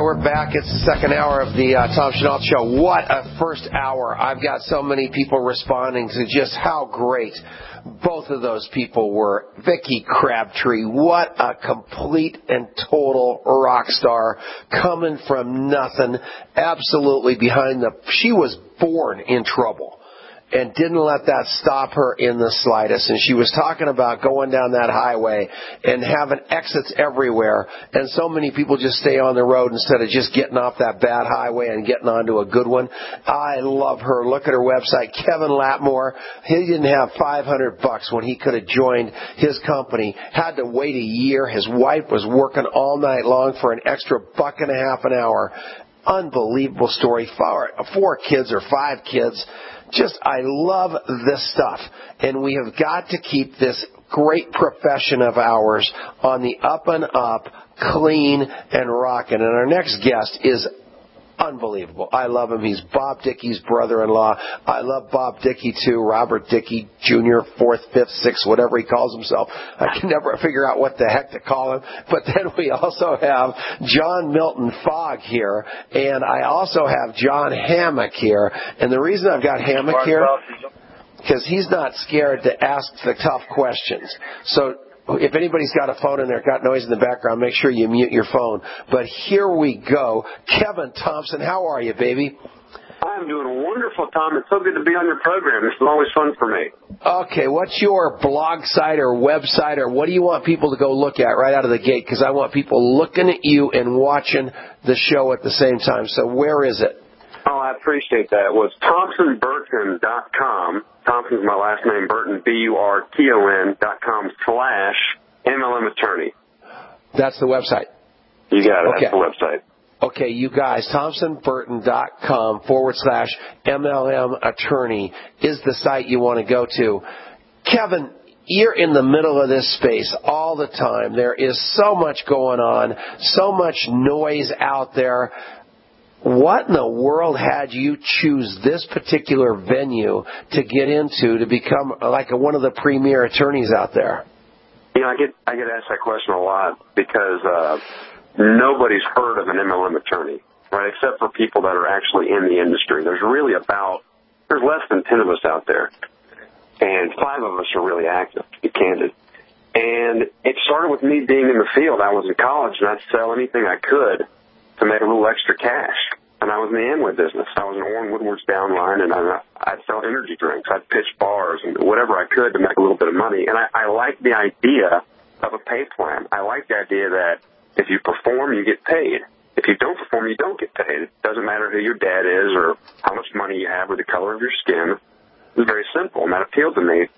we're back. It's the second hour of the Tom Chenault Show. What a first hour. I've got so many people responding to just how great both of those people were. Vicky Crabtree, what a complete and total rock star, coming from nothing, absolutely behind the... She was born in trouble and didn't let that stop her in the slightest. And she was talking about going down that highway and having exits everywhere, and so many people just stay on the road instead of just getting off that bad highway and getting onto a good one. I love her. Look at her website. Kevin Latmore, he didn't have $500 when he could have joined his company. Had to wait a year. His wife was working all night long for an extra $1.50 an hour. Unbelievable story. Four kids or five kids. Just, I love this stuff. And we have got to keep this great profession of ours on the up and up, clean and rocking. And our next guest is unbelievable. I love him. He's Bob Dickey's brother-in-law. I love Bob Dickey, too. Robert Dickey Jr., 4th, 5th, 6th, whatever he calls himself. I can never figure out what the heck to call him. But then we also have John Milton Fogg here, and I also have John Hammock here. And the reason I've got Hammock here, because he's not scared to ask the tough questions. So if anybody's got a phone in there, got noise in the background, make sure you mute your phone. But here we go. Kevin Thompson, how are you, baby? I'm doing wonderful, Tom. It's so good to be on your program. This is always fun for me. Okay, what's your blog site or website, or what do you want people to go look at right out of the gate? Because I want people looking at you and watching the show at the same time. So where is it? Oh, I appreciate that. It was ThompsonBurton.com. Thompson's my last name, Burton, BURTON.com/MLM attorney. That's the website. You got it. Okay. That's the website. Okay, you guys, ThompsonBurton.com/MLM attorney is the site you want to go to. Kevin, you're in the middle of this space all the time. There is so much going on, so much noise out there. What in the world had you choose this particular venue to get into to become like one of the premier attorneys out there? You know, I get asked that question a lot because nobody's heard of an MLM attorney, right, except for people that are actually in the industry. There's less than 10 of us out there, and 5 of us are really active, to be candid. And it started with me being in the field. I was in college, and I'd sell anything I could to make a little extra cash. And I was in the Amway business. I was in Orrin Woodward's downline, and I'd sell energy drinks. I'd pitch bars and whatever I could to make a little bit of money. And I liked the idea of a pay plan. I liked the idea that if you perform, you get paid. If you don't perform, you don't get paid. It doesn't matter who your dad is or how much money you have or the color of your skin. It was very simple, and that appealed to me.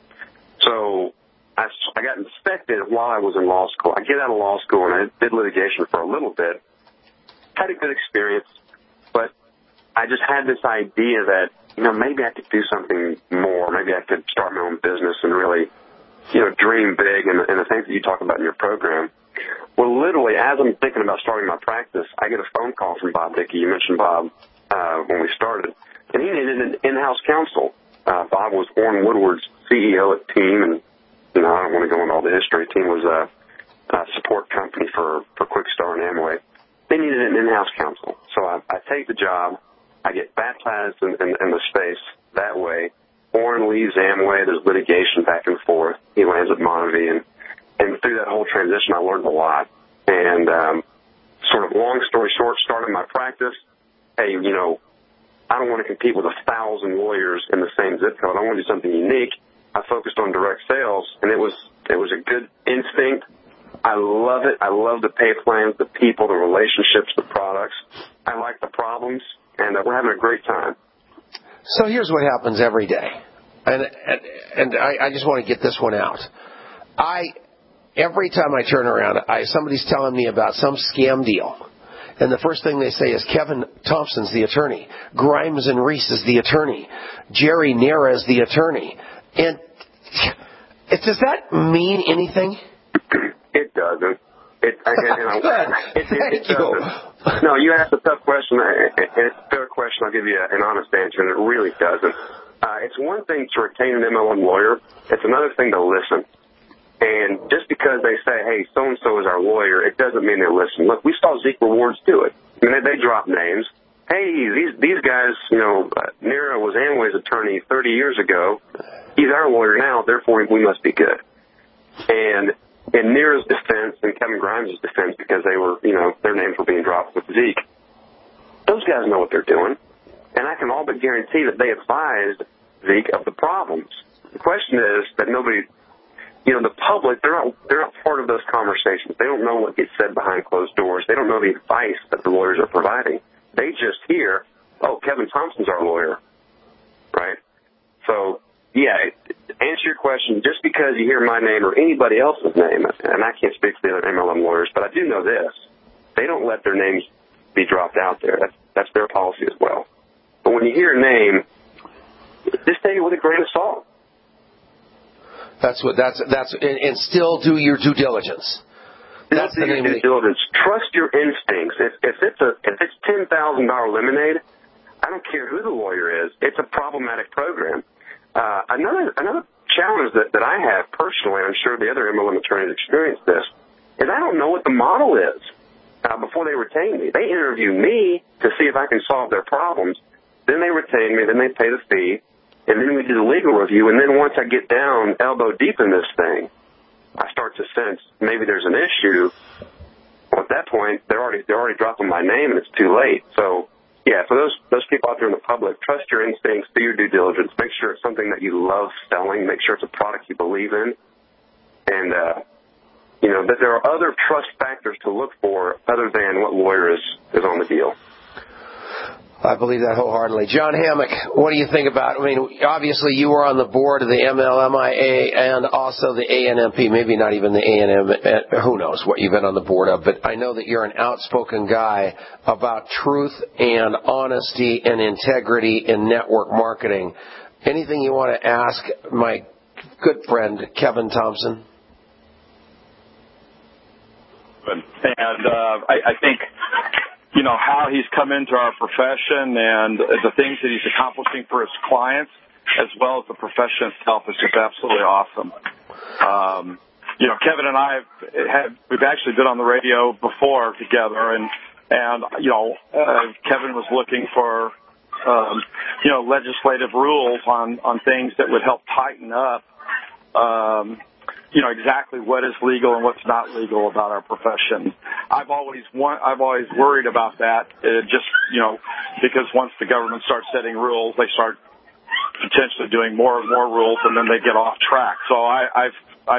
So I got inspected while I was in law school. I get out of law school, and I did litigation for a little bit. Had a good experience, but I just had this idea that, maybe I could do something more. Maybe I could start my own business and really, dream big and the things that you talk about in your program. Well, literally, as I'm thinking about starting my practice, I get a phone call from Bob Dickey. You mentioned Bob when we started, and he needed an in-house counsel. Bob was Orrin Woodward's CEO at Team, and, I don't want to go into all the history. Team was a support company for Quickstar and Amway. They needed an in-house counsel. So I take the job. I get baptized in the space that way. Orrin leaves Amway. There's litigation back and forth. He lands at Monavie. And through that whole transition, I learned a lot. And sort of long story short, started my practice. Hey, I don't want to compete with 1,000 lawyers in the same zip code. I want to do something unique. I focused on direct sales, and it was a good instinct. I love it. I love the pay plans, the people, the relationships, the products. I like the problems, and we're having a great time. So here's what happens every day, and I just want to get this one out. Every time I turn around, somebody's telling me about some scam deal, and the first thing they say is Kevin Thompson's the attorney, Grimes and Reese is the attorney, Jerry Nera is the attorney, and does that mean anything? It doesn't. Thank you. No, you asked a tough question. It's a fair question. I'll give you an honest answer, and it really doesn't. It's one thing to retain an MLM lawyer. It's another thing to listen. And just because they say, hey, so-and-so is our lawyer, it doesn't mean they listen. Look, we saw Zeke Rewards do it. I mean, they drop names. Hey, these guys, Nero was Amway's attorney 30 years ago. He's our lawyer now, therefore we must be good. And in Nero's defense and Kevin Grimes' defense, because they were, their names were being dropped with Zeke, those guys know what they're doing. And I can all but guarantee that they advised Zeke of the problems. The question is that nobody, the public, they're not part of those conversations. They don't know what gets said behind closed doors. They don't know the advice that the lawyers are providing. They just hear, oh, Kevin Thompson's our lawyer, right? So, yeah, to answer your question, just because you hear my name or anybody else's name, and I can't speak for the other MLM lawyers, but I do know this, they don't let their names be dropped out there. That's their policy as well. But when you hear a name, just take it with a grain of salt. And still do your due diligence. That's the name of it. Trust your instincts. If it's $10,000 lemonade, I don't care who the lawyer is. It's a problematic program. Another challenge that I have personally, and I'm sure the other MLM attorneys experience this, is I don't know what the model is before they retain me. They interview me to see if I can solve their problems. Then they retain me. Then they pay the fee. And then we do the legal review. And then once I get down elbow deep in this thing, I start to sense maybe there's an issue. Well, at that point, they're already dropping my name, and it's too late. So, yeah, for those people out there in the public, trust your instincts, do your due diligence, make sure it's something that you love selling, make sure it's a product you believe in, and that there are other trust factors to look for other than what lawyer is on the deal. I believe that wholeheartedly. John Hammock, what do you think about, obviously you were on the board of the MLMIA and also the ANMP, maybe not even the ANM, who knows what you've been on the board of, but I know that you're an outspoken guy about truth and honesty and integrity in network marketing. Anything you want to ask my good friend Kevin Thompson? And I think how he's come into our profession and the things that he's accomplishing for his clients, as well as the profession itself, is just absolutely awesome. Kevin and I we've actually been on the radio before together, and Kevin was looking for legislative rules on things that would help tighten up exactly what is legal and what's not legal about our profession. I've always worried about that, because once the government starts setting rules, they start potentially doing more and more rules, and then they get off track. So I've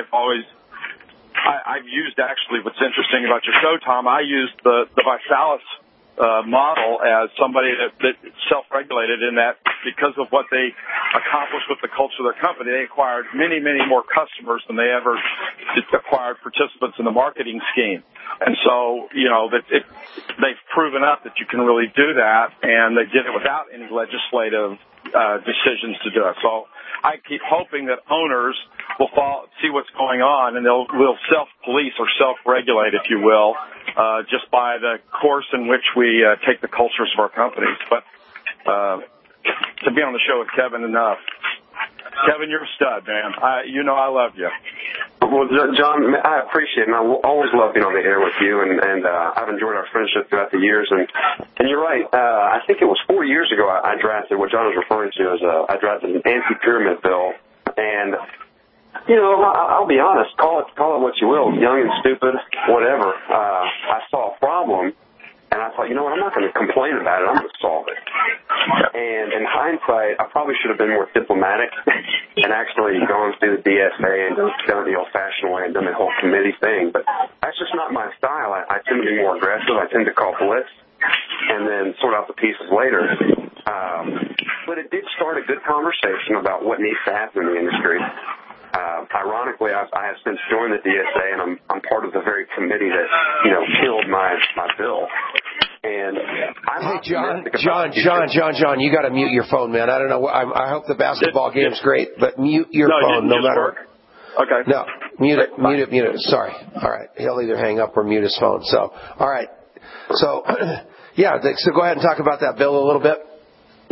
used, actually, what's interesting about your show, Tom, I used the Visalis model as somebody that self-regulated, in that because of what they accomplished with the culture of their company, they acquired many, many more customers than they ever acquired participants in the marketing scheme. And so, they've proven up that you can really do that, and they did it without any legislative decisions to do it. So I keep hoping that owners will see what's going on, and will self-police or self-regulate, if you will, just by the course in which we take the cultures of our companies. But to be on the show with Kevin enough. Kevin, you're a stud, man. I love you. Well, John, I appreciate it, and I always love being on the air with you, and I've enjoyed our friendship throughout the years. And you're right. I think it was 4 years ago I drafted what John was referring to as I drafted an anti-pyramid bill, and I'll be honest, call it what you will, young and stupid, whatever. I saw a problem, and I thought, I'm not going to complain about it. I'm going to solve it. And in hindsight, I probably should have been more diplomatic and actually gone through the DSA and done it the old-fashioned way and done the whole committee thing. But that's just not my style. I tend to be more aggressive. I tend to call blitz and then sort out the pieces later. But it did start a good conversation about what needs to happen in the industry. Ironically, I have since joined the DSA, and I'm part of the very committee that killed my bill. And hey, John, you got to mute your phone, man. I don't know. I hope the basketball game's great, but mute your phone no matter. Work? Okay. No, mute it. Sorry. All right, he'll either hang up or mute his phone. So, all right. So, yeah. So go ahead and talk about that bill a little bit.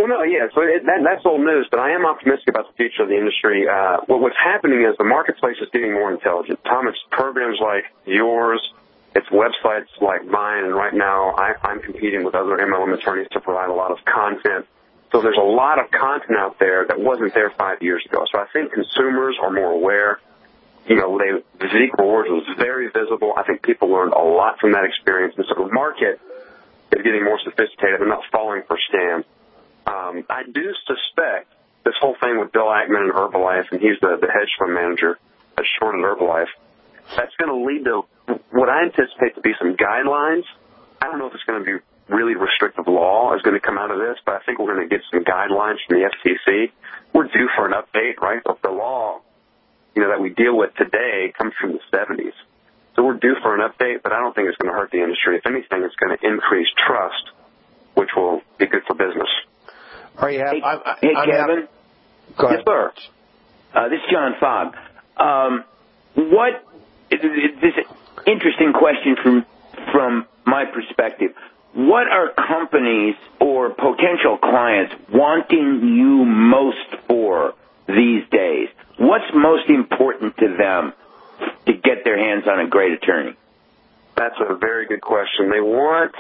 Well, no, yeah, so that's old news, but I am optimistic about the future of the industry. What's happening is the marketplace is getting more intelligent. Tom, it's programs like yours, it's websites like mine, and right now I'm competing with other MLM attorneys to provide a lot of content. So there's a lot of content out there that wasn't there 5 years ago. So I think consumers are more aware. You know, Zeke Rewards was very visible. I think people learned a lot from that experience, and so the market is getting more sophisticated and not falling for scams. I do suspect this whole thing with Bill Ackman and Herbalife, and he's the hedge fund manager at Short and Herbalife, that's going to lead to what I anticipate to be some guidelines. I don't know if it's going to be really restrictive law is going to come out of this, but I think we're going to get some guidelines from the FTC. We're due for an update, right? But the law, you know, that we deal with today comes from the 70s. So we're due for an update, but I don't think it's going to hurt the industry. If anything, it's going to increase trust, which will be good for business. All right, hey, Kevin. Go ahead. Yes, sir. This is John Fogg. This interesting question from my perspective. What are companies or potential clients wanting you most for these days? What's most important to them to get their hands on a great attorney? That's a very good question. They want,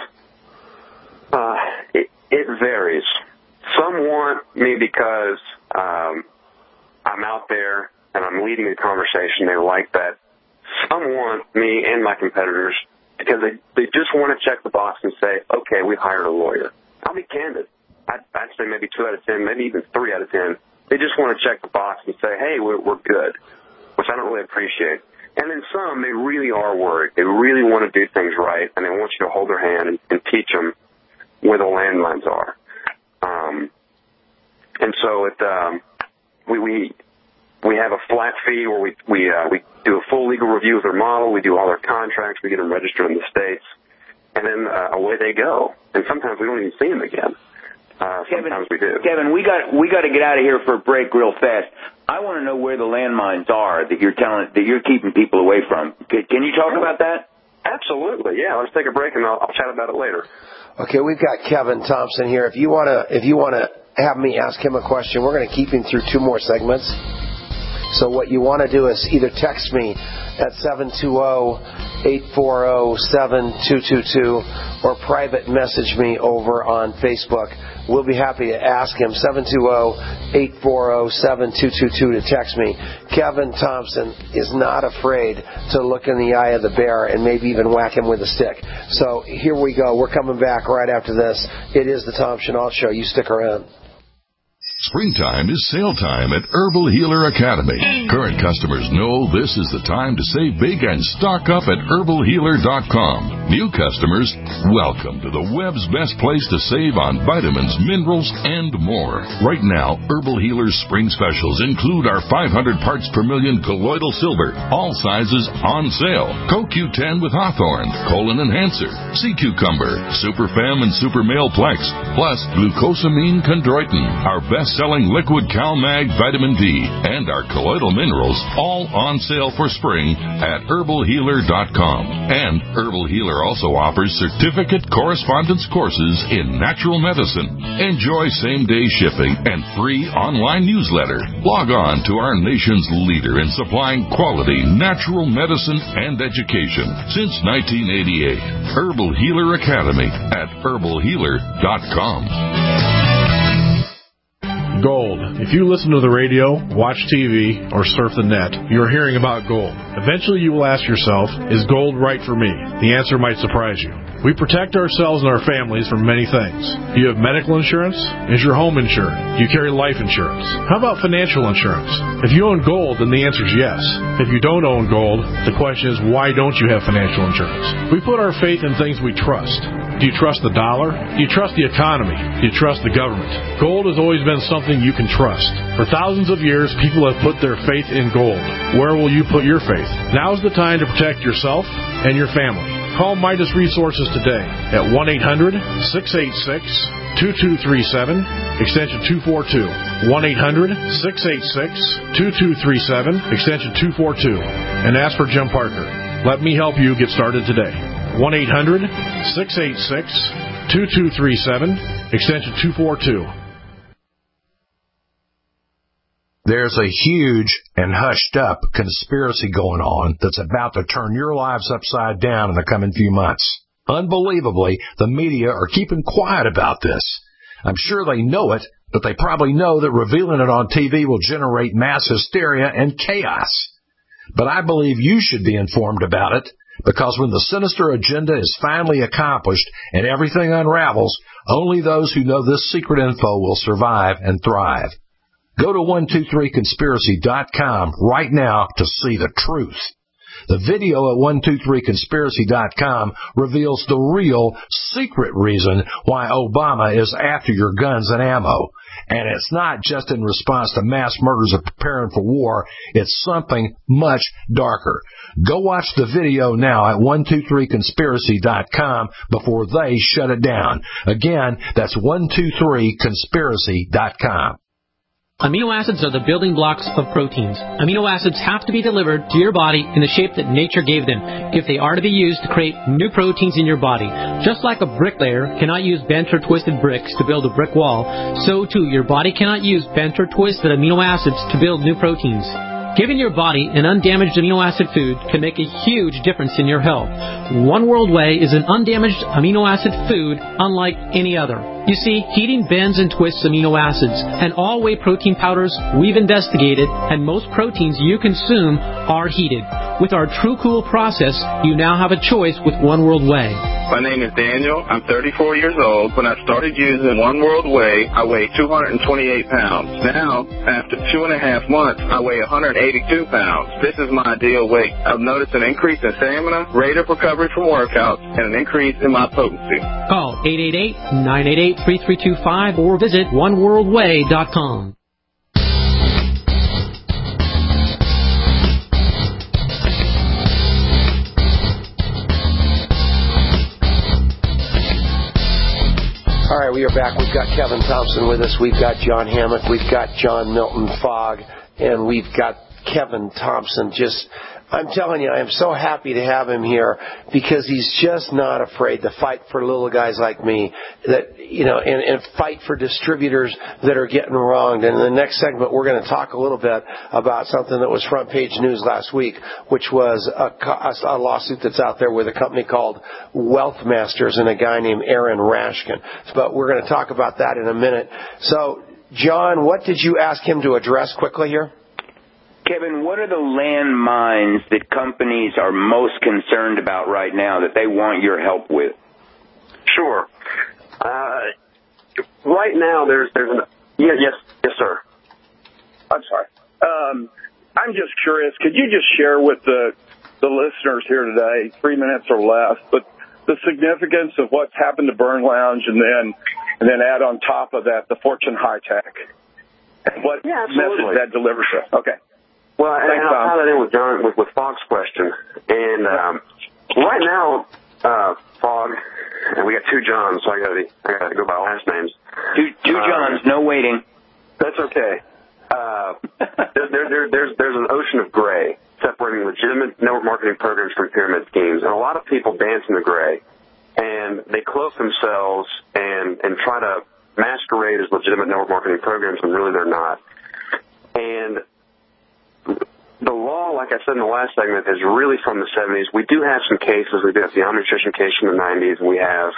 it varies. Some want me because I'm out there and I'm leading the conversation. They like that. Some want me and my competitors because they just want to check the box and say, okay, we hired a lawyer. I'll be candid. I'd say maybe 2 out of 10, maybe even 3 out of 10. They just want to check the box and say, hey, we're good, which I don't really appreciate. And then some, they really are worried. They really want to do things right, and they want you to hold their hand and teach them where the landmines are. And so we have a flat fee where we do a full legal review of their model. We do all their contracts. We get them registered in the States. And then away they go. And sometimes we don't even see them again. Sometimes we do. Kevin, we got to get out of here for a break real fast. I want to know where the landmines are that you're keeping people away from. Can you talk about that? Absolutely. Yeah. Let's take a break and I'll chat about it later. Okay, we've got Kevin Thompson here. If you want to have me ask him a question, we're going to keep him through 2 more segments. So what you want to do is either text me at 720-840-7222 or private message me over on Facebook. We'll be happy to ask him, 720-840-7222 to text me. Kevin Thompson is not afraid to look in the eye of the bear and maybe even whack him with a stick. So here we go. We're coming back right after this. It is the Tom Chenault Show. You stick around. Springtime is sale time at Herbal Healer Academy. Current customers know this is the time to save big and stock up at herbalhealer.com. New customers, welcome to the web's best place to save on vitamins, minerals, and more. Right now, Herbal Healer's spring specials include our 500 parts per million colloidal silver, all sizes on sale. CoQ10 with Hawthorne, Colon Enhancer, Sea Cucumber, Super Fem and Super Male Plex, plus glucosamine chondroitin, our best-selling liquid CalMag vitamin D, and our colloidal minerals, all on sale for spring at herbalhealer.com. And Herbal Healer also offers certificate correspondence courses in natural medicine. Enjoy same-day shipping and free online newsletter. Log on to our nation's leader in supplying quality natural medicine and education since 1988. Herbal Healer Academy at herbalhealer.com. Gold. If you listen to the radio, watch TV, or surf the net, you're hearing about gold. Eventually you will ask yourself, is gold right for me? The answer might surprise you. We protect ourselves and our families from many things. Do you have medical insurance? Is your home insured? Do you carry life insurance? How about financial insurance? If you own gold, then the answer is yes. If you don't own gold, the question is, why don't you have financial insurance? We put our faith in things we trust. Do you trust the dollar? Do you trust the economy? Do you trust the government? Gold has always been something you can trust. For thousands of years, people have put their faith in gold. Where will you put your faith? Now is the time to protect yourself and your family. Call Midas Resources today at 1-800-686-2237, extension 242. 1-800-686-2237, extension 242. And ask for Jim Parker. Let me help you get started today. 1-800-686-2237, extension 242. There's a huge and hushed-up conspiracy going on that's about to turn your lives upside down in the coming few months. Unbelievably, the media are keeping quiet about this. I'm sure they know it, but they probably know that revealing it on TV will generate mass hysteria and chaos. But I believe you should be informed about it, because when the sinister agenda is finally accomplished and everything unravels, only those who know this secret info will survive and thrive. Go to 123conspiracy.com right now to see the truth. The video at 123conspiracy.com reveals the real, secret reason why Obama is after your guns and ammo. And it's not just in response to mass murders of preparing for war. It's something much darker. Go watch the video now at 123conspiracy.com before they shut it down. Again, that's 123conspiracy.com. Amino acids are the building blocks of proteins. Amino acids have to be delivered to your body in the shape that nature gave them if they are to be used to create new proteins in your body. Just like a bricklayer cannot use bent or twisted bricks to build a brick wall, so too your body cannot use bent or twisted amino acids to build new proteins. Giving your body an undamaged amino acid food can make a huge difference in your health. One World Whey is an undamaged amino acid food unlike any other. You see, heating bends and twists amino acids, and all whey protein powders we've investigated, and most proteins you consume are heated. With our True Cool process, you now have a choice with One World Whey. My name is Daniel. I'm 34 years old. When I started using One World Whey, I weighed 228 pounds. Now, after 2.5 months, I weigh 182 pounds. This is my ideal weight. I've noticed an increase in stamina, rate of recovery from workouts, and an increase in my potency. Call 888-988-3325 or visit oneworldwhey.com. All right, we are back. We've got Kevin Thompson with us. We've got John Hammock. We've got John Milton Fogg. And we've got Kevin Thompson. I'm telling you, I am so happy to have him here because he's just not afraid to fight for little guys like me, and fight for distributors that are getting wronged. And in the next segment, we're going to talk a little bit about something that was front page news last week, which was a lawsuit that's out there with a company called Wealth Masters and a guy named Aaron Rashkin. But we're going to talk about that in a minute. So, John, what did you ask him to address quickly here? Kevin, what are the landmines that companies are most concerned about right now that they want your help with? Sure. Right now, there's yes, sir. I'm sorry. I'm just curious. Could you just share with the listeners here today, 3 minutes or less, but the significance of what's happened to Burn Lounge, and then add on top of that the Fortune High Tech, and what message that delivers us? Okay. Well, and I'll tie that in with John with Fogg's question. And right now, Fogg, and we got two Johns, so I gotta go by last names. Two Johns, no waiting. That's okay. There's an ocean of gray separating legitimate network marketing programs from pyramid schemes, and a lot of people dance in the gray, and they cloak themselves and try to masquerade as legitimate network marketing programs when really they're not. And the law, like I said in the last segment, is really from the 70s. We do have some cases. We do have the Omnutrition case from the 90s, and we have,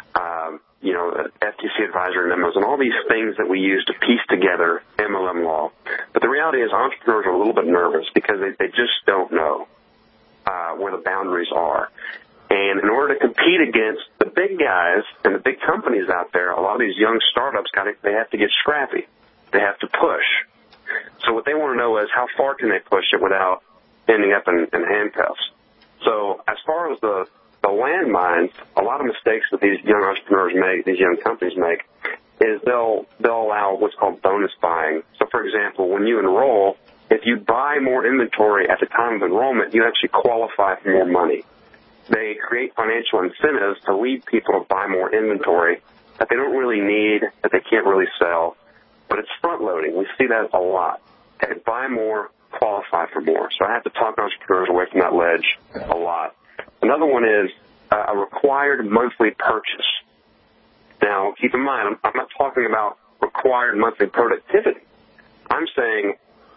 FTC advisory memos and all these things that we use to piece together MLM law. But the reality is entrepreneurs are a little bit nervous because they just don't know where the boundaries are. And in order to compete against the big guys and the big companies out there, a lot of these young startups, they have to get scrappy. They have to push. So what they want to know is how far can they push it without ending up in handcuffs. So as far as the landmines, a lot of mistakes that these young entrepreneurs make, these young companies make, is they'll allow what's called bonus buying. So, for example, when you enroll, if you buy more inventory at the time of enrollment, you actually qualify for more money. They create financial incentives to lead people to buy more inventory that they don't really need, that they can't really sell. But it's front-loading. We see that a lot. Okay, buy more, qualify for more. So I have to talk entrepreneurs away from that ledge a lot. Another one is a required monthly purchase. Now, keep in mind, I'm not talking about required monthly productivity. I'm saying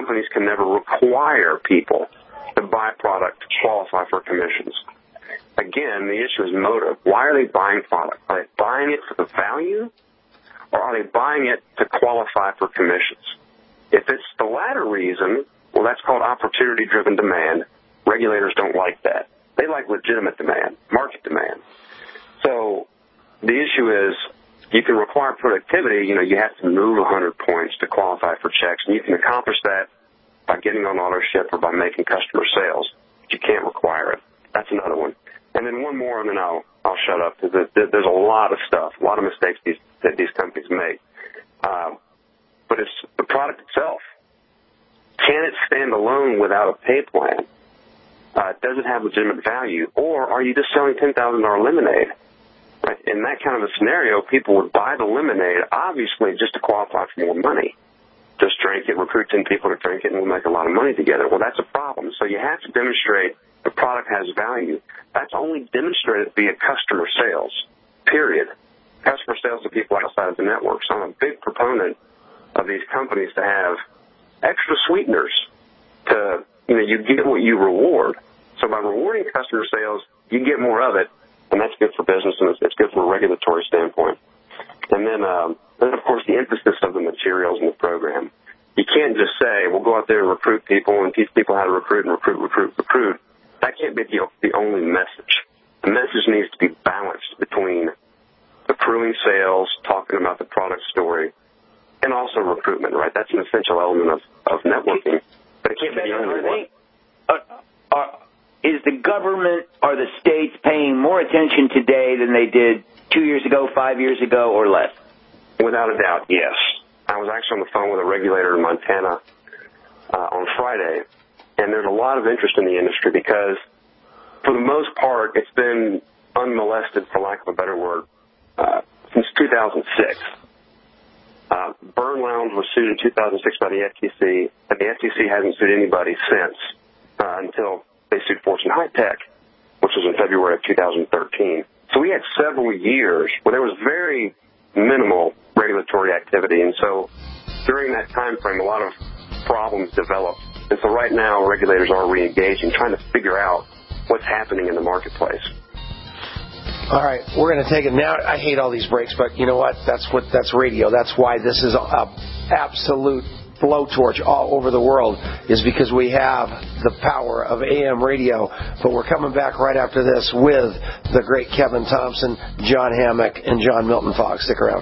companies can never require people to buy product to qualify for commissions. Again, the issue is motive. Why are they buying product? Are they buying it for the value, or are they buying it to qualify for commissions? If it's the latter reason, well, that's called opportunity-driven demand. Regulators don't like that. They like legitimate demand, market demand. So the issue is, you can require productivity. You have to move 100 points to qualify for checks, and you can accomplish that by getting on auto ship or by making customer sales. But you can't require it. That's another one. And then one more, and then I'll shut up. There's a lot of stuff, a lot of mistakes that these companies make. But it's the product itself. Can it stand alone without a pay plan? Does it have legitimate value? Or are you just selling $10,000 lemonade? Right? In that kind of a scenario, people would buy the lemonade, obviously, just to qualify for more money. Just drink it, recruit 10 people to drink it, and we'll make a lot of money together. Well, that's a problem. So you have to demonstrate the product has value. That's only demonstrated via customer sales, period. Customer sales to people outside of the network. So I'm a big proponent of these companies to have extra sweeteners to, you get what you reward. So by rewarding customer sales, you get more of it, and that's good for business, and it's good from a regulatory standpoint. And then, of course, the emphasis of the materials in the program. You can't just say, we'll go out there and recruit people and teach people how to recruit. That can't be the only message. The message needs to be balanced between accruing sales, talking about the product story, and also recruitment, right? That's an essential element of networking, but it can't be the only one. Is the government or the states paying more attention today than they did 2 years ago, 5 years ago, or less? Without a doubt, yes. I was actually on the phone with a regulator in Montana on Friday, and there's a lot of interest in the industry because, for the most part, it's been unmolested, for lack of a better word, since 2006. Burn Lounge was sued in 2006 by the FTC, and the FTC hasn't sued anybody since until they sued Fortune High Tech, which was in February of 2013. So we had several years where there was very minimal regulatory activity, and so during that time frame, a lot of problems developed. And so right now, regulators are re-engaging, trying to figure out what's happening in the marketplace. All right, we're going to take it now. I hate all these breaks, but you know what? That's radio. That's why this is an absolute blowtorch all over the world, is because we have the power of AM radio. But we're coming back right after this with the great Kevin Thompson, John Hammock, and John Milton Fogg. Stick around.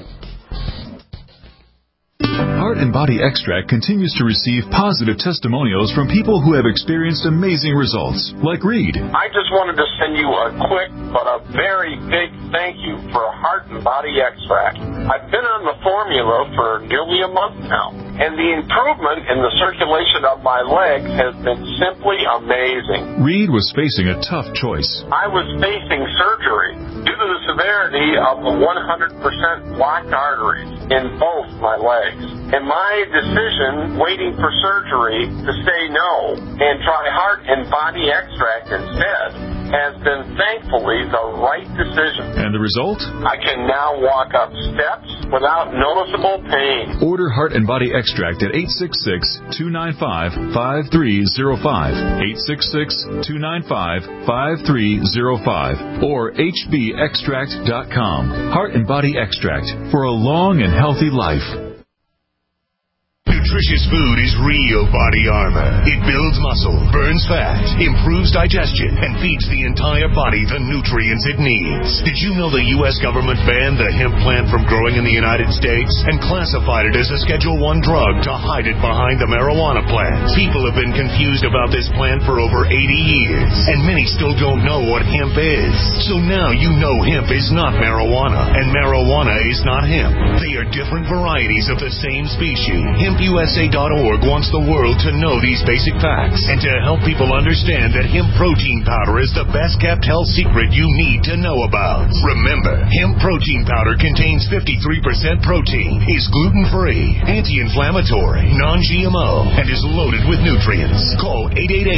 Heart and Body Extract continues to receive positive testimonials from people who have experienced amazing results, like Reed. I just wanted to send you a quick but a very big thank you for Heart and Body Extract. I've been on the formula for nearly a month now, and the improvement in the circulation of my legs has been simply amazing. Reed was facing a tough choice. I was facing surgery due to the severity of the 100% blocked arteries in both my legs. And my decision, waiting for surgery, to say no and try Heart and Body Extract instead, has been thankfully the right decision. And the result? I can now walk up steps without noticeable pain. Order Heart and Body Extract at 866-295-5305, 866-295-5305, or hbextract.com. Heart and Body Extract for a long and healthy life. Nutritious food is real body armor. It builds muscle, burns fat, improves digestion, and feeds the entire body the nutrients it needs. Did you know the U.S. government banned the hemp plant from growing in the United States and classified it as a Schedule I drug to hide it behind the marijuana plant? People have been confused about this plant for over 80 years, and many still don't know what hemp is. So now you know hemp is not marijuana, and marijuana is not hemp. They are different varieties of the same species. HempUSA.org wants the world to know these basic facts and to help people understand that hemp protein powder is the best kept health secret you need to know about. Remember, hemp protein powder contains 53% protein, is gluten-free, anti-inflammatory, non-GMO, and is loaded with nutrients. Call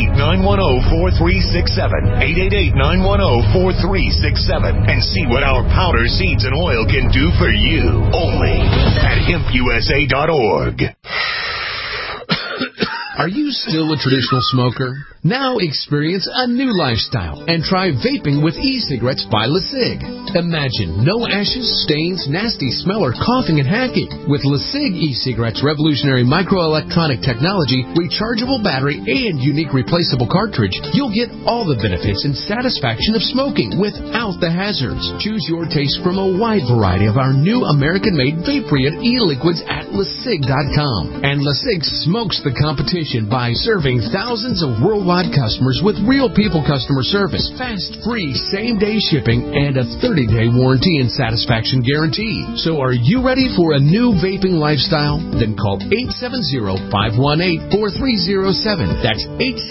888-910-4367, 888-910-4367, and see what our powder, seeds, and oil can do for you. Only at HempUSA.org. Are you still a traditional smoker? Now experience a new lifestyle and try vaping with e-cigarettes by LeSig. Imagine no ashes, stains, nasty smell, or coughing and hacking. With LeSig e-cigarettes' revolutionary microelectronic technology, rechargeable battery, and unique replaceable cartridge, you'll get all the benefits and satisfaction of smoking without the hazards. Choose your taste from a wide variety of our new American-made vape-free e-liquids at LeSig.com. And LeSig smokes the competition by serving thousands of worldwide customers with real people customer service, fast, free, same-day shipping, and a 30-day warranty and satisfaction guarantee. So are you ready for a new vaping lifestyle? Then call 870-518-4307. That's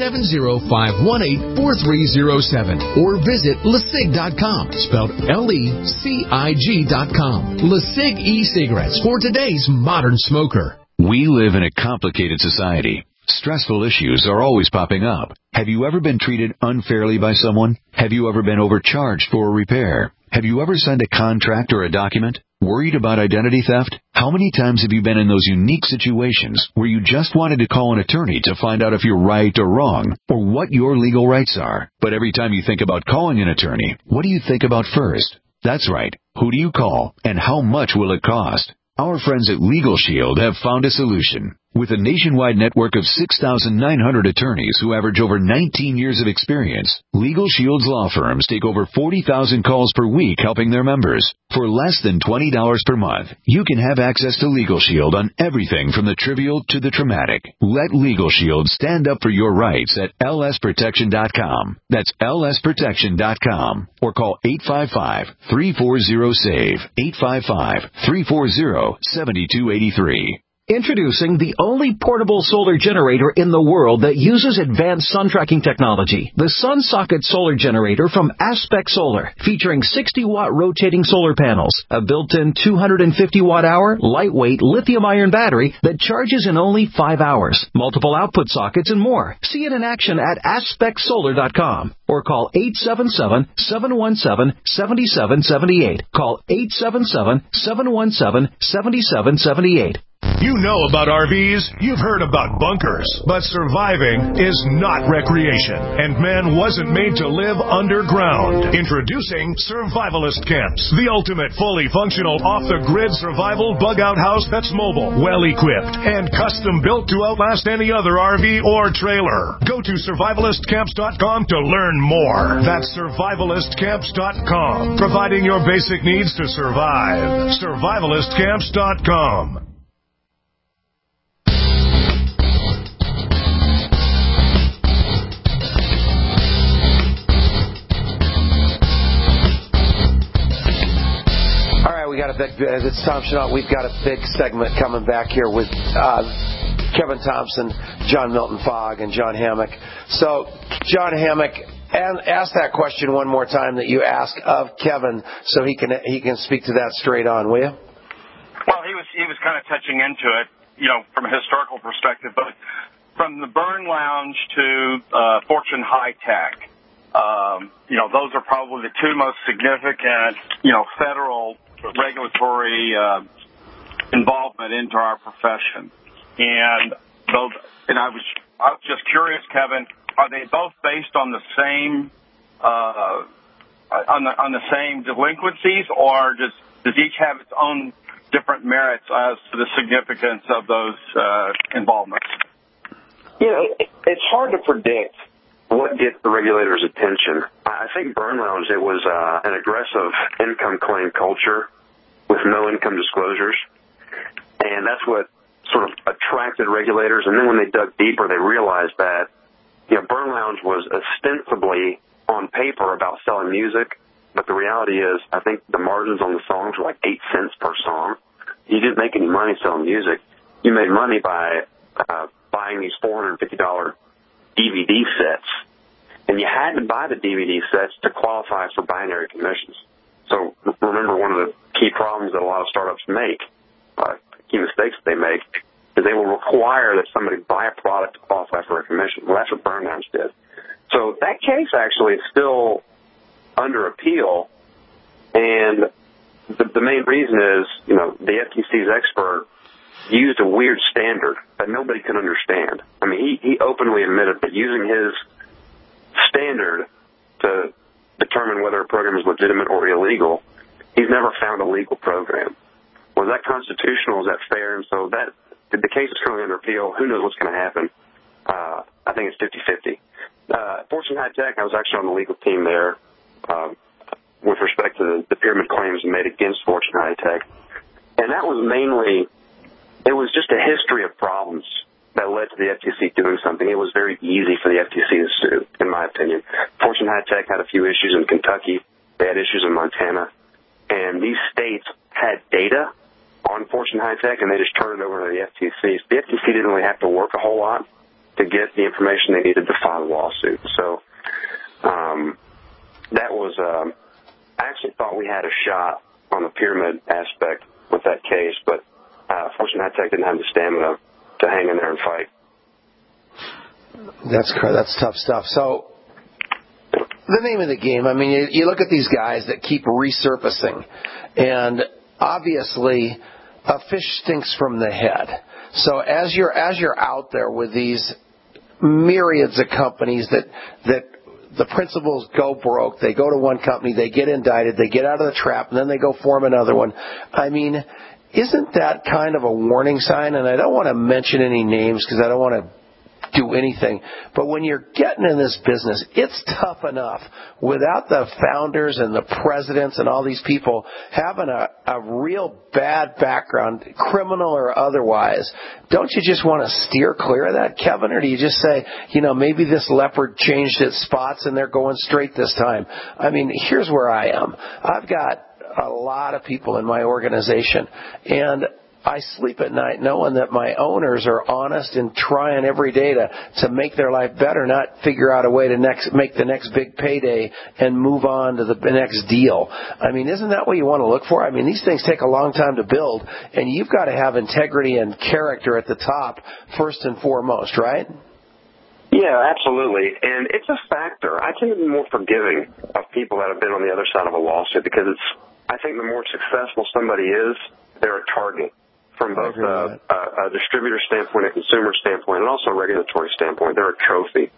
870-518-4307. Or visit LeSig.com, spelled LECIG.com. LeSig e-cigarettes for today's modern smoker. We live in a complicated society. Stressful issues are always popping up. Have you ever been treated unfairly by someone? Have you ever been overcharged for a repair? Have you ever signed a contract or a document? Worried about identity theft? How many times have you been in those unique situations where you just wanted to call an attorney to find out if you're right or wrong, or what your legal rights are? But every time you think about calling an attorney, what do you think about first? That's right. Who do you call, and how much will it cost? Our friends at Legal Shield have found a solution. With a nationwide network of 6,900 attorneys who average over 19 years of experience, Legal Shield's law firms take over 40,000 calls per week helping their members. For less than $20 per month, you can have access to Legal Shield on everything from the trivial to the traumatic. Let Legal Shield stand up for your rights at lsprotection.com. That's lsprotection.com. Or call 855-340-SAVE, 855-340-7283. Introducing the only portable solar generator in the world that uses advanced sun tracking technology. The SunSocket Solar Generator from Aspect Solar, featuring 60-watt rotating solar panels, a built-in 250-watt-hour lightweight lithium-ion battery that charges in only 5 hours, multiple output sockets, and more. See it in action at AspectSolar.com or call 877-717-7778. Call 877-717-7778. You know about RVs, you've heard about bunkers, but surviving is not recreation, and man wasn't made to live underground. Introducing Survivalist Camps, the ultimate fully functional off-the-grid survival bug-out house that's mobile, well-equipped, and custom-built to outlast any other RV or trailer. Go to survivalistcamps.com to learn more. That's survivalistcamps.com, providing your basic needs to survive. survivalistcamps.com. It's Tom Chenault. We've got a big segment coming back here with Kevin Thompson, John Milton Fogg, and John Hammock. So, John Hammock, ask that question one more time that you asked of Kevin, so he can speak to that straight on, will you? Well, he was kind of touching into it, from a historical perspective, but from the Burn Lounge to Fortune High Tech, those are probably the two most significant, federal regulatory involvement into our profession. And I was just curious, Kevin, are they both based on the same on the same delinquencies, or does each have its own different merits as to the significance of those involvements? It's hard to predict what gets the regulators' attention. I think Burn Lounge, it was an aggressive income claim culture with no income disclosures, and that's what sort of attracted regulators. And then when they dug deeper, they realized that Burn Lounge was ostensibly on paper about selling music, but the reality is I think the margins on the songs were like 8 cents per song. You didn't make any money selling music. You made money by buying these $450 DVD sets, and you had to buy the DVD sets to qualify for binary commissions. So remember, one of the key problems that a lot of startups make, key mistakes that they make, is they will require that somebody buy a product to qualify for a commission. Well, that's what Burn Lounge did. So that case actually is still under appeal, and the main reason is, the FTC's expert used a weird standard that nobody could understand. I mean, he openly admitted that using his standard to determine whether a program is legitimate or illegal, he's never found a legal program. Was that constitutional? Was that fair? And so that the case is currently under appeal. Who knows what's going to happen? I think it's 50-50. Fortune High Tech, I was actually on the legal team there with respect to the pyramid claims made against Fortune High Tech. And that was mainly, it was just a history of problems that led to the FTC doing something. It was very easy for the FTC to sue, in my opinion. Fortune High Tech had a few issues in Kentucky. They had issues in Montana. And these states had data on Fortune High Tech, and they just turned it over to the FTC. So the FTC didn't really have to work a whole lot to get the information they needed to file a lawsuit. So that was, I actually thought we had a shot on the pyramid aspect with that case, but Fortune High Tech didn't have the stamina to hang in there and fight. That's tough stuff. So the name of the game, I mean, you look at these guys that keep resurfacing, and obviously a fish stinks from the head. So as you're out there with these myriads of companies that the principals go broke, they go to one company, they get indicted, they get out of the trap, and then they go form another one. I mean, isn't that kind of a warning sign? And I don't want to mention any names because I don't want to do anything. But when you're getting in this business, it's tough enough without the founders and the presidents and all these people having a real bad background, criminal or otherwise. Don't you just want to steer clear of that, Kevin? Or do you just say, maybe this leopard changed its spots and they're going straight this time? I mean, here's where I am. I've got a lot of people in my organization, and I sleep at night knowing that my owners are honest and trying every day to make their life better, not figure out a way to make the next big payday and move on to the next deal. I mean, isn't that what you want to look for? I mean, these things take a long time to build, and you've got to have integrity and character at the top first and foremost, right? Yeah, absolutely. And it's a factor. I tend to be more forgiving of people that have been on the other side of a lawsuit because I think the more successful somebody is, they're a target from both a distributor standpoint, a consumer standpoint, and also a regulatory standpoint. They're a trophy.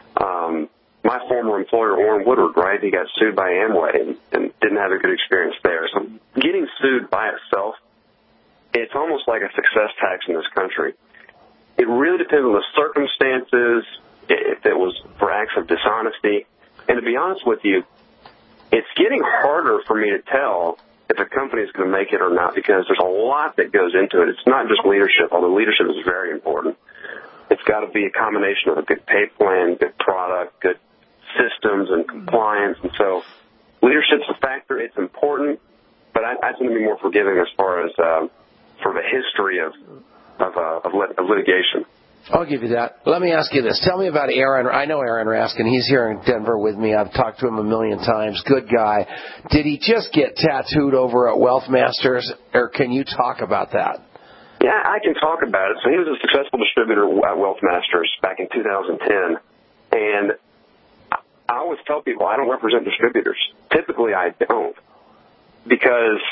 My former employer, Warren Woodward, right, he got sued by Amway and didn't have a good experience there. So getting sued by itself, it's almost like a success tax in this country. It really depends on the circumstances, if it was for acts of dishonesty. And to be honest with you, it's getting harder for me to tell if a company is going to make it or not because there's a lot that goes into it. It's not just leadership, although leadership is very important. It's got to be a combination of a good pay plan, good product, good systems and compliance. And so leadership's a factor. It's important, but I tend to be more forgiving as far as sort of a history of litigation. I'll give you that. Let me ask you this. Tell me about Aaron. I know Aaron Raskin. He's here in Denver with me. I've talked to him a million times. Good guy. Did he just get tattooed over at Wealth Masters, or can you talk about that? Yeah, I can talk about it. So he was a successful distributor at Wealth Masters back in 2010. And I always tell people I don't represent distributors. Typically I don't because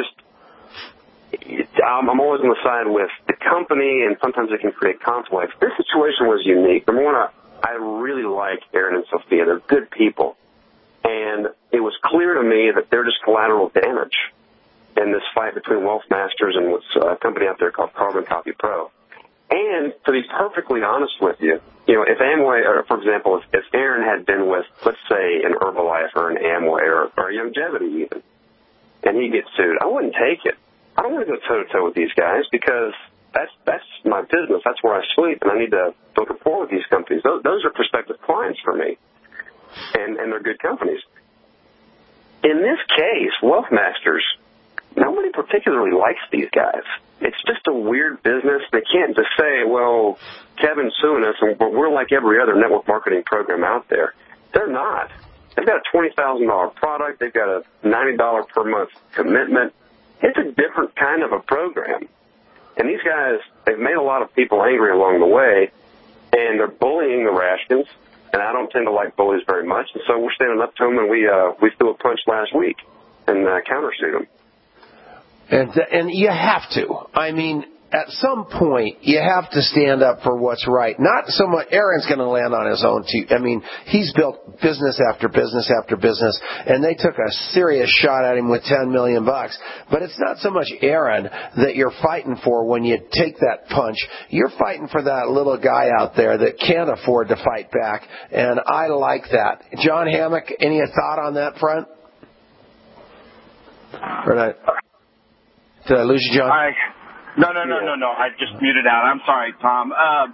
I'm always on the side with the company, and sometimes it can create conflicts. This situation was unique. Number one, I really like Aaron and Sophia. They're good people. And it was clear to me that they're just collateral damage in this fight between Wealth Masters and what's a company out there called Carbon Copy Pro. And to be perfectly honest with you, if Amway, or for example, if Aaron had been with, let's say, an Herbalife or an Amway or a Longevity even, and he gets sued, I wouldn't take it. I don't want to go toe-to-toe with these guys because that's my business. That's where I sleep, and I need to build rapport with these companies. Those are prospective clients for me, and they're good companies. In this case, Wealth Masters, nobody particularly likes these guys. It's just a weird business. They can't just say, well, Kevin's suing us, and we're like every other network marketing program out there. They're not. They've got a $20,000 product. They've got a $90 per month commitment. It's a different kind of a program. And these guys, they've made a lot of people angry along the way, and they're bullying the Raskins, and I don't tend to like bullies very much, and so we're standing up to them, and we threw a punch last week and countersued them. And you have to. I mean, at some point, you have to stand up for what's right. Not so much, Aaron's going to land on his own, too. I mean, he's built business after business after business, and they took a serious shot at him with $10 million. But it's not so much Aaron that you're fighting for when you take that punch. You're fighting for that little guy out there that can't afford to fight back, and I like that. John Hammock, any thought on that front? Did I lose you, John? No. I just muted out. I'm sorry, Tom. I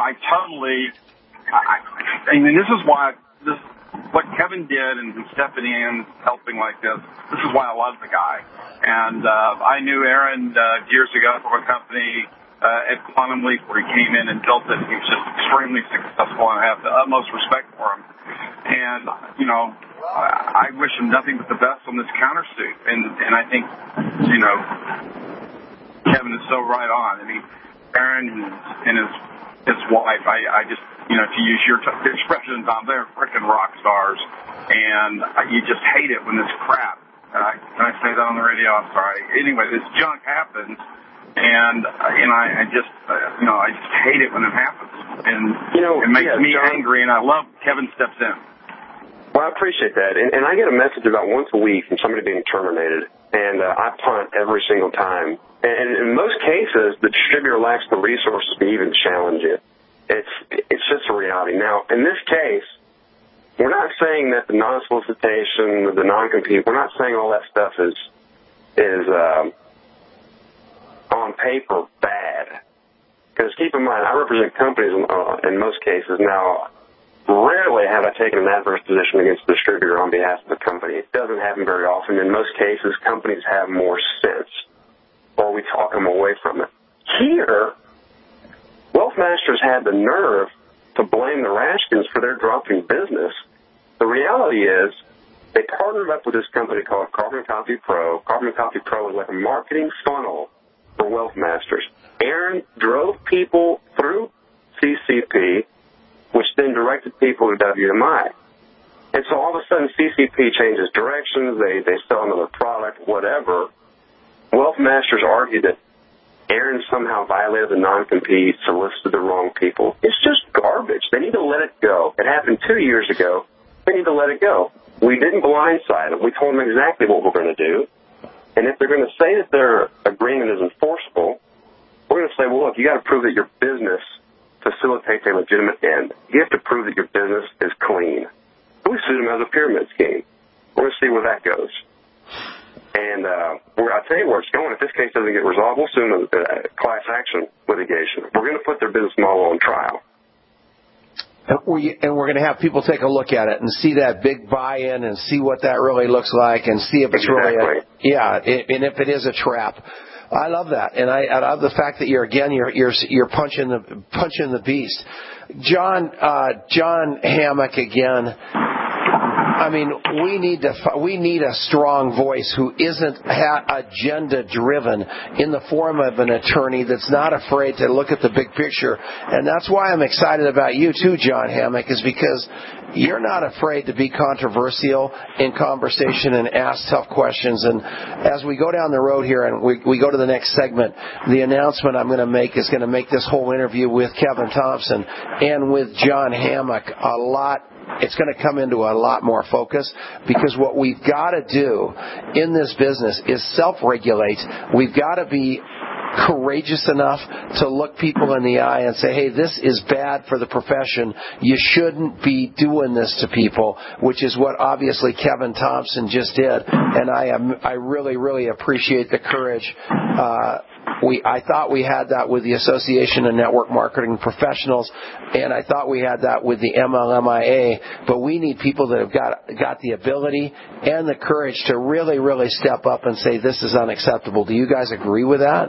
mean, this is why what Kevin did and stepping in, helping like this is why I love the guy. And I knew Aaron years ago from a company at Quantum Leap where he came in and built it. He was just extremely successful, and I have the utmost respect for him. And, I wish him nothing but the best on this countersuit. And I think, Kevin is so right on. I mean, Aaron and his wife, I just, to use your expression, Tom, they're freaking rock stars. And you just hate it when this crap, can I say that on the radio? I'm sorry. Anyway, this junk happens. And, I just hate it when it happens. And it makes me angry, and I love Kevin steps in. Well, I appreciate that. And I get a message about once a week from somebody being terminated, and I punt every single time. And in most cases, the distributor lacks the resources to even challenge it. It's just a reality. Now, in this case, we're not saying that the non-solicitation, the non-compete, we're not saying all that stuff is on paper bad. Because keep in mind, I represent companies in most cases. Now, rarely have I taken an adverse position against the distributor on behalf of the company. It doesn't happen very often. In most cases, companies have more sense, or we talk them away from it. Here, Wealth Masters had the nerve to blame the Rashkins for their dropping business. The reality is they partnered up with this company called Carbon Copy Pro. Carbon Copy Pro is like a marketing funnel for Wealth Masters. Aaron drove people through CCP, which then directed people to WMI. And so all of a sudden CCP changes directions, they sell another product, whatever. Wealth Masters argued that Aaron somehow violated the non-compete, solicited the wrong people. It's just garbage. They need to let it go. It happened 2 years ago. They need to let it go. We didn't blindside them. We told them exactly what we're going to do. And if they're going to say that their agreement is enforceable, we're going to say, well, look, you got to prove that your business facilitates a legitimate end. You have to prove that your business is clean. We sued them as a pyramid scheme. We're going to see where that goes. And I'll tell you where it's going. If this case doesn't get resolved, we'll sue them as class action litigation. We're going to put their business model on trial. And we're going to have people take a look at it and see that big buy-in and see what that really looks like and see if it's really and if it is a trap. I love that, and I love the fact that you're punching the beast. John Hammock again. I mean, we need a strong voice who isn't agenda driven in the form of an attorney that's not afraid to look at the big picture. And that's why I'm excited about you too, John Hammock, is because you're not afraid to be controversial in conversation and ask tough questions. And as we go down the road here and we go to the next segment, the announcement I'm going to make is going to make this whole interview with Kevin Thompson and with John Hammock it's going to come into a lot more focus, because what we've got to do in this business is self-regulate. We've got to be courageous enough to look people in the eye and say, hey, this is bad for the profession. You shouldn't be doing this to people, which is what obviously Kevin Thompson just did. And I really, really appreciate the courage. I thought we had that with the Association of Network Marketing Professionals, and I thought we had that with the MLMIA, but we need people that have got the ability and the courage to really, really step up and say this is unacceptable. Do you guys agree with that?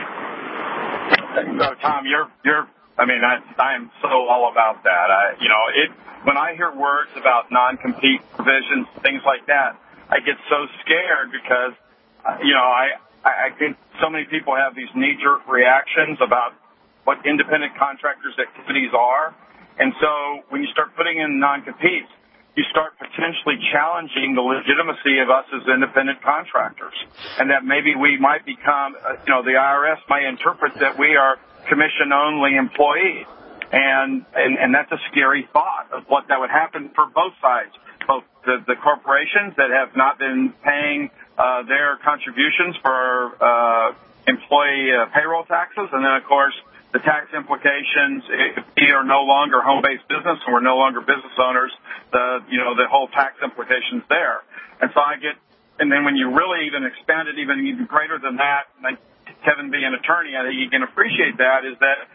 So, Tom, I am so all about that. When I hear words about non-compete provisions, things like that, I get so scared because, I think so many people have these knee-jerk reactions about what independent contractors' activities are. And so when you start putting in non-competes, you start potentially challenging the legitimacy of us as independent contractors, and that maybe we might become, the IRS may interpret that we are commission-only employees, and that's a scary thought of what that would happen for both sides, both the corporations that have not been paying their contributions for employee payroll taxes, and then, of course, the tax implications, if we are no longer home-based business and we're no longer business owners, the whole tax implications there. And so and then when you really even expand it even greater than that, like Kevin being an attorney, I think you can appreciate that, is that,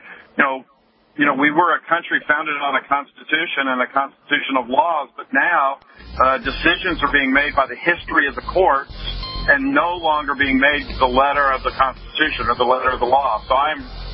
we were a country founded on a constitution and a constitution of laws, but now decisions are being made by the history of the courts and no longer being made to the letter of the Constitution or the letter of the law. So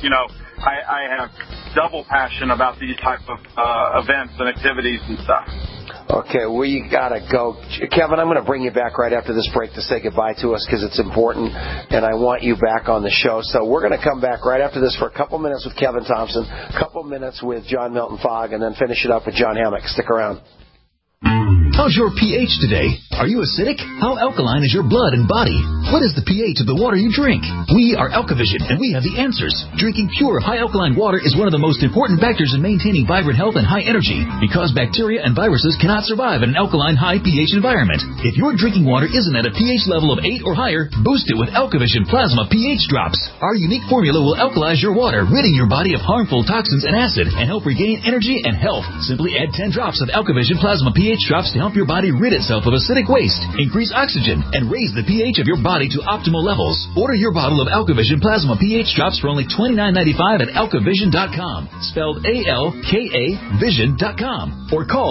I have double passion about these type of events and activities and stuff. Okay, we gotta go. Kevin, I'm going to bring you back right after this break to say goodbye to us because it's important, and I want you back on the show. So we're going to come back right after this for a couple minutes with Kevin Thompson, a couple minutes with John Milton Fogg, and then finish it up with John Hammock. Stick around. How's your pH today? Are you acidic? How alkaline is your blood and body? What is the pH of the water you drink? We are AlkaVision, and we have the answers. Drinking pure, high alkaline water is one of the most important factors in maintaining vibrant health and high energy, because bacteria and viruses cannot survive in an alkaline, high pH environment. If your drinking water isn't at a pH level of 8 or higher, boost it with AlkaVision Plasma pH Drops. Our unique formula will alkalize your water, ridding your body of harmful toxins and acid, and help regain energy and health. Simply add 10 drops of AlkaVision Plasma pH Drops to help your body rid itself of acidic waste, increase oxygen, and raise the pH of your body to optimal levels. Order your bottle of AlkaVision Plasma pH Drops for only $29.95 at AlkaVision.com, spelled A-L-K-A Vision.com, or call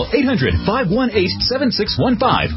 800-518-7615,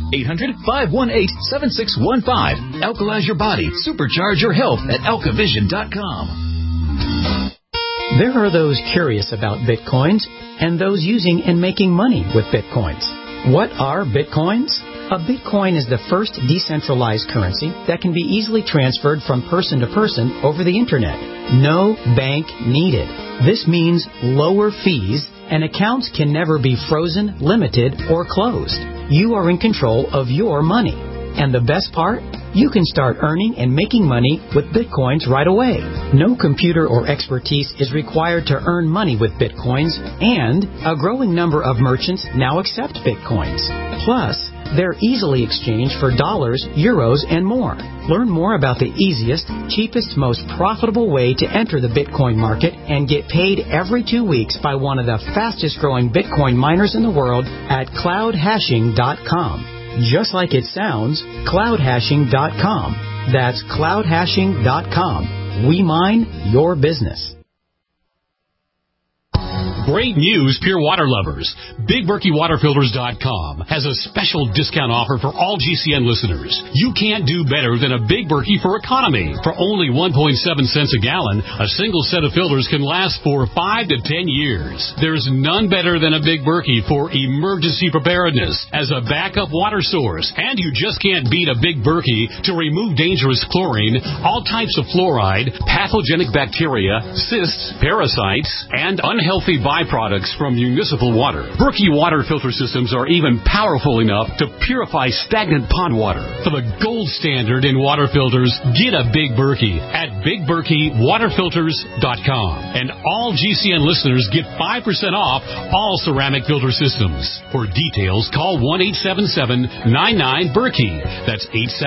800-518-7615. Alkalize your body, supercharge your health at AlkaVision.com. There are those curious about Bitcoins and those using and making money with Bitcoins. What are Bitcoins? A Bitcoin is the first decentralized currency that can be easily transferred from person to person over the Internet. No bank needed. This means lower fees, and accounts can never be frozen, limited, or closed. You are in control of your money. And the best part? You can start earning and making money with Bitcoins right away. No computer or expertise is required to earn money with Bitcoins, and a growing number of merchants now accept Bitcoins. Plus, they're easily exchanged for dollars, euros, and more. Learn more about the easiest, cheapest, most profitable way to enter the Bitcoin market and get paid every 2 weeks by one of the fastest growing Bitcoin miners in the world at cloudhashing.com. Just like it sounds, cloudhashing.com. That's cloudhashing.com. We mine your business. Great news, pure water lovers. BigBerkeyWaterFilters.com has a special discount offer for all GCN listeners. You can't do better than a Big Berkey for economy. For only 1.7 cents a gallon, a single set of filters can last for 5 to 10 years. There's none better than a Big Berkey for emergency preparedness as a backup water source. And you just can't beat a Big Berkey to remove dangerous chlorine, all types of fluoride, pathogenic bacteria, cysts, parasites, and unhealthy byproducts from municipal water. Berkey water filter systems are even powerful enough to purify stagnant pond water. For the gold standard in water filters, get a Big Berkey at BigBerkeyWaterFilters.com. And all GCN listeners get 5% off all ceramic filter systems. For details, call 1-877-99-BERKEY. That's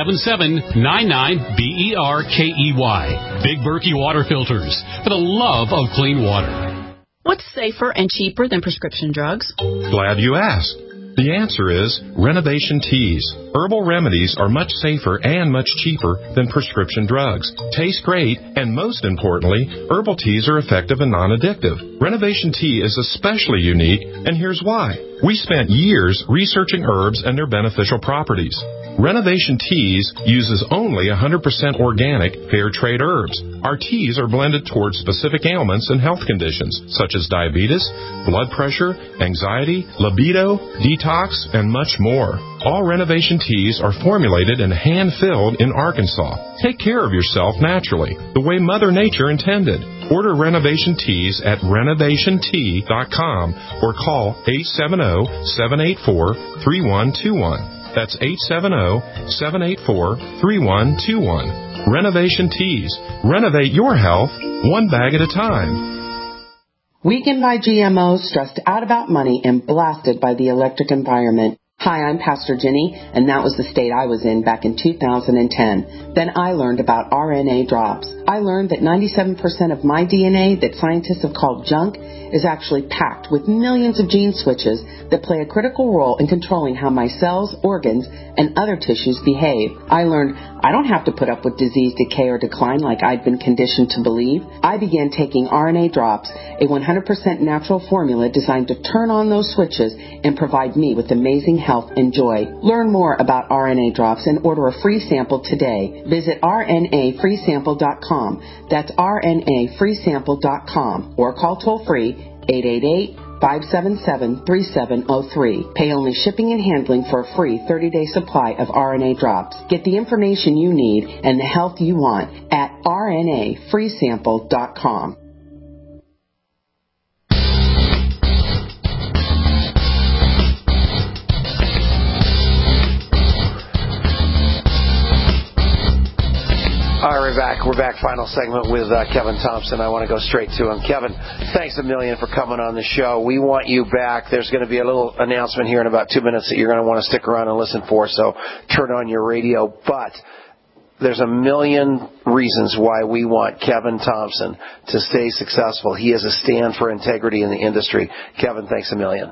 877-99-BERKEY. Big Berkey Water Filters, for the love of clean water. What's safer and cheaper than prescription drugs? Glad you asked. The answer is Renovation Teas. Herbal remedies are much safer and much cheaper than prescription drugs. Taste great, and most importantly, herbal teas are effective and non-addictive. Renovation Tea is especially unique, and here's why. We spent years researching herbs and their beneficial properties. Renovation Teas uses only 100% organic, fair trade herbs. Our teas are blended towards specific ailments and health conditions, such as diabetes, blood pressure, anxiety, libido, detox, detox, and much more. All Renovation Teas are formulated and hand-filled in Arkansas. Take care of yourself naturally, the way Mother Nature intended. Order Renovation Teas at renovationtea.com or call 870-784-3121. That's 870-784-3121. Renovation Teas. Renovate your health one bag at a time. Weakened by GMOs, stressed out about money, and blasted by the electric environment. Hi, I'm Pastor Jenny, and that was the state I was in back in 2010. Then I learned about RNA drops. I learned that 97% of my DNA that scientists have called junk is actually packed with millions of gene switches that play a critical role in controlling how my cells, organs, and other tissues behave. I learned I don't have to put up with disease, decay, or decline like I'd been conditioned to believe. I began taking RNA drops, a 100% natural formula designed to turn on those switches and provide me with amazing health and joy. Learn more about RNA drops and order a free sample today. Visit rnafreesample.com. That's rnafreesample.com or call toll-free 888-577-3703. Pay only shipping and handling for a free 30-day supply of RNA drops. Get the information you need and the health you want at rnafreesample.com. All right, we're back. Final segment with Kevin Thompson. I want to go straight to him. Kevin, thanks a million for coming on the show. We want you back. There's going to be a little announcement here in about 2 minutes that you're going to want to stick around and listen for, so turn on your radio. But there's a million reasons why we want Kevin Thompson to stay successful. He has a stand for integrity in the industry. Kevin, thanks a million.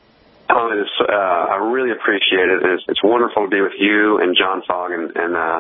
I really appreciate it. It's wonderful to be with you and John Fogg and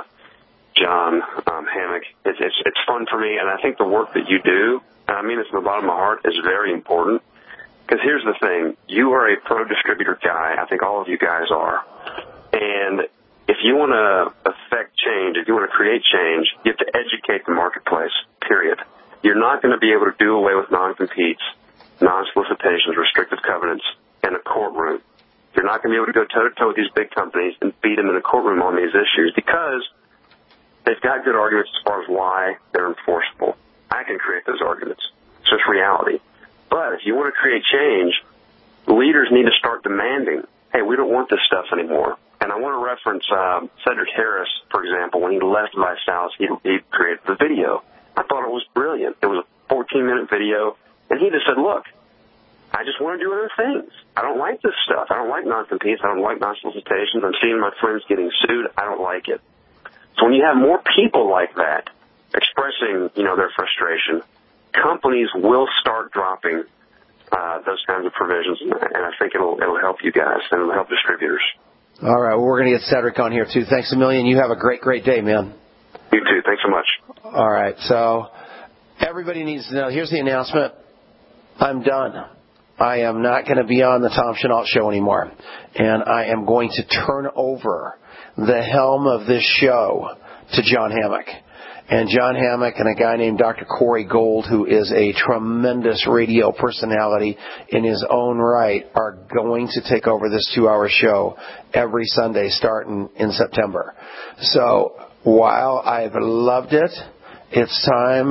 John Hammock. It's fun for me, and I think the work that you do, and I mean this from the bottom of my heart, is very important. Because here's the thing. You are a pro distributor guy. I think all of you guys are. And if you want to affect change, if you want to create change, you have to educate the marketplace, period. You're not going to be able to do away with non-competes, non-solicitations, restrictive covenants in a courtroom. You're not going to be able to go toe-to-toe with these big companies and beat them in a courtroom on these issues because they've got good arguments as far as why they're enforceable. I can create those arguments. It's just reality. But if you want to create change, leaders need to start demanding, hey, we don't want this stuff anymore. And I want to reference Cedric Harris, for example. When he left ViSalus, he created the video. I thought it was brilliant. It was a 14-minute video, and he just said, look, I just want to do other things. I don't like this stuff. I don't like non-competes. I don't like non-solicitations. I'm seeing my friends getting sued. I don't like it. So when you have more people like that expressing, their frustration, companies will start dropping those kinds of provisions, and I think it'll help you guys and it'll help distributors. All right, well, we're going to get Cedric on here too. Thanks a million. You have a great, great day, man. You too. Thanks so much. All right, so everybody needs to know. Here's the announcement. I'm done. I am not going to be on the Tom Chenault Show anymore, and I am going to turn over the helm of this show to John Hammock. And John Hammock and a guy named Dr. Corey Gold, who is a tremendous radio personality in his own right, are going to take over this 2-hour show every Sunday starting in September. So while I've loved it, it's time.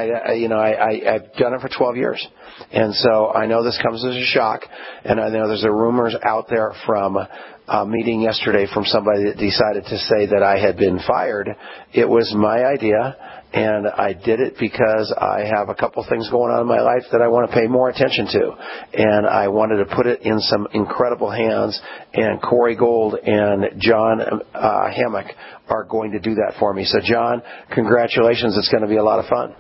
I've done it for 12 years. And so I know this comes as a shock, and I know there's rumors out there from a meeting yesterday from somebody that decided to say that I had been fired. It was my idea, and I did it because I have a couple things going on in my life that I want to pay more attention to. And I wanted to put it in some incredible hands, and Corey Gold and John Hammock are going to do that for me. So, John, congratulations. It's going to be a lot of fun.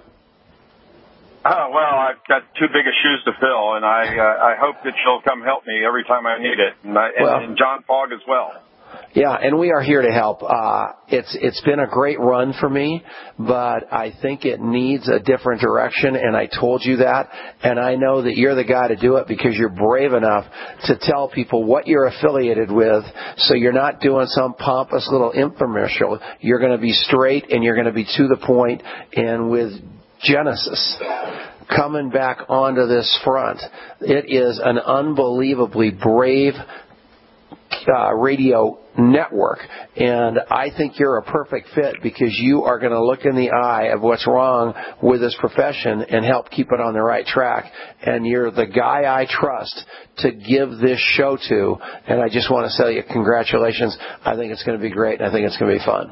Oh, well, I've got too big of shoes to fill, and I hope that you'll come help me every time I need it, and John Fogg as well. Yeah, and we are here to help. It's been a great run for me, but I think it needs a different direction, and I told you that, and I know that you're the guy to do it because you're brave enough to tell people what you're affiliated with, so you're not doing some pompous little infomercial. You're going to be straight, and you're going to be to the point, and with Genesis coming back onto this front, it is an unbelievably brave radio network. And I think you're a perfect fit because you are going to look in the eye of what's wrong with this profession and help keep it on the right track. And you're the guy I trust to give this show to. And I just want to tell you congratulations. I think it's going to be great, and I think it's going to be fun.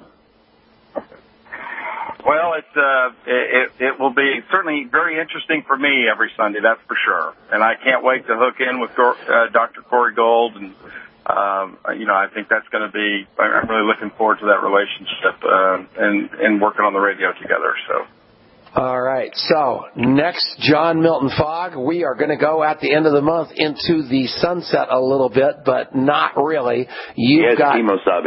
Well, it will be certainly very interesting for me every Sunday, that's for sure. And I can't wait to hook in with Dr. Corey Gold, and I think that's going to be. I'm really looking forward to that relationship and working on the radio together. So. All right. So next, John Milton Fogg. We are going to go at the end of the month into the sunset a little bit, but not really. You've got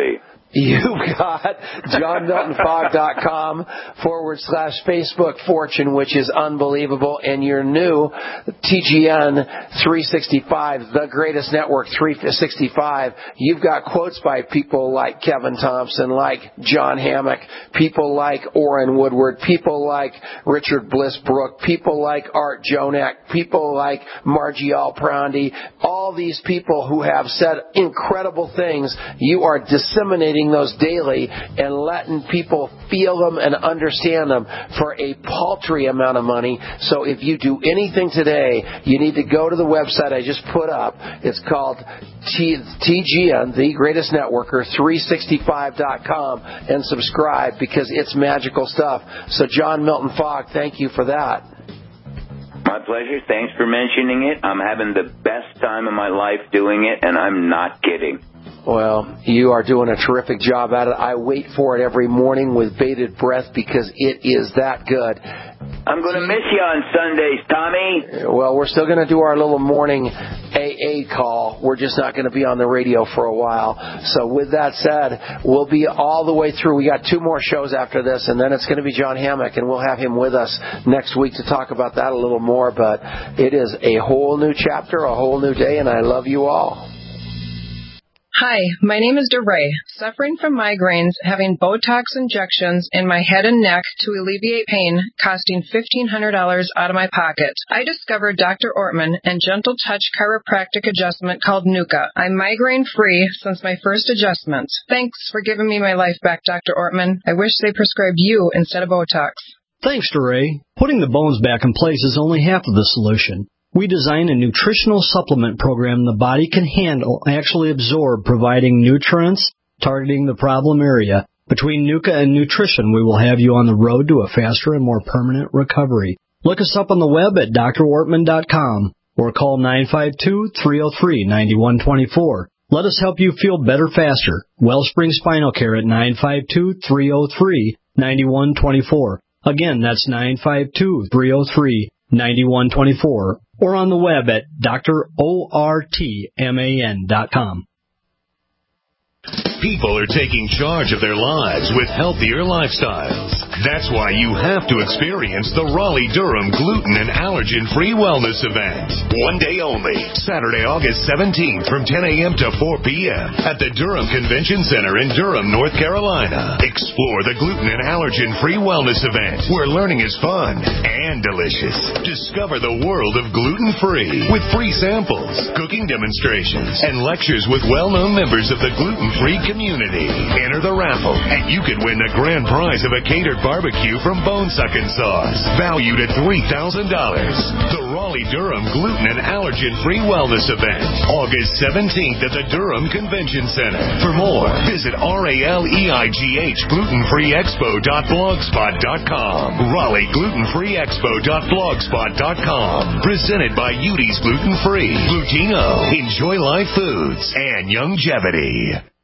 JohnMiltonFogg.com/Facebook Fortune, which is unbelievable. And your new TGN 365, the greatest network 365. You've got quotes by people like Kevin Thompson, like John Hammock, people like Orrin Woodward, people like Richard Bliss-Brook, people like Art Jonak, people like Margie Alprandi, all these people who have said incredible things. You are disseminating those daily and letting people feel them and understand them for a paltry amount of money. So if you do anything today, you need to go to the website I just put up. It's called TGN, the greatest networker, 365.com, and subscribe because it's magical stuff. So John Milton Fogg, thank you for that. My pleasure. Thanks for mentioning it. I'm having the best time of my life doing it, and I'm not kidding. Well, you are doing a terrific job at it. I wait for it every morning with bated breath because it is that good. I'm going to miss you on Sundays, Tommy. Well, we're still going to do our little morning AA call. We're just not going to be on the radio for a while. So with that said, we'll be all the way through. We got 2 more shows after this, and then it's going to be John Hammock, and we'll have him with us next week to talk about that a little more. But it is a whole new chapter, a whole new day, and I love you all. Hi, my name is DeRay, suffering from migraines, having Botox injections in my head and neck to alleviate pain, costing $1,500 out of my pocket. I discovered Dr. Ortman and Gentle Touch chiropractic adjustment called NUCA. I'm migraine-free since my first adjustment. Thanks for giving me my life back, Dr. Ortman. I wish they prescribed you instead of Botox. Thanks, DeRay. Putting the bones back in place is only half of the solution. We designed a nutritional supplement program the body can handle, actually absorb, providing nutrients, targeting the problem area. Between NUCA and nutrition, we will have you on the road to a faster and more permanent recovery. Look us up on the web at drortman.com or call 952-303-9124. Let us help you feel better faster. Wellspring Spinal Care at 952-303-9124. Again, that's 952-303-9124. Or on the web at drortman.com. People are taking charge of their lives with healthier lifestyles. That's why you have to experience the Raleigh-Durham Gluten and Allergen-Free Wellness Event. One day only, Saturday, August 17th from 10 a.m. to 4 p.m. at the Durham Convention Center in Durham, North Carolina. Explore the Gluten and Allergen-Free Wellness Event, where learning is fun and delicious. Discover the world of gluten-free with free samples, cooking demonstrations, and lectures with well-known members of the gluten-free community. Enter the raffle, and you could win the grand prize of a catered barbecue from Bone Suckin' Sauce, valued at $3,000. The Raleigh-Durham Gluten and Allergen-Free Wellness Event, August 17th at the Durham Convention Center. For more, visit RALEIGHGHGlutenFreeExpo.blogspot.com. RaleighGlutenFreeExpo.blogspot.com. Presented by Udi's Gluten Free, Glutino, Enjoy Life Foods, and Youngevity.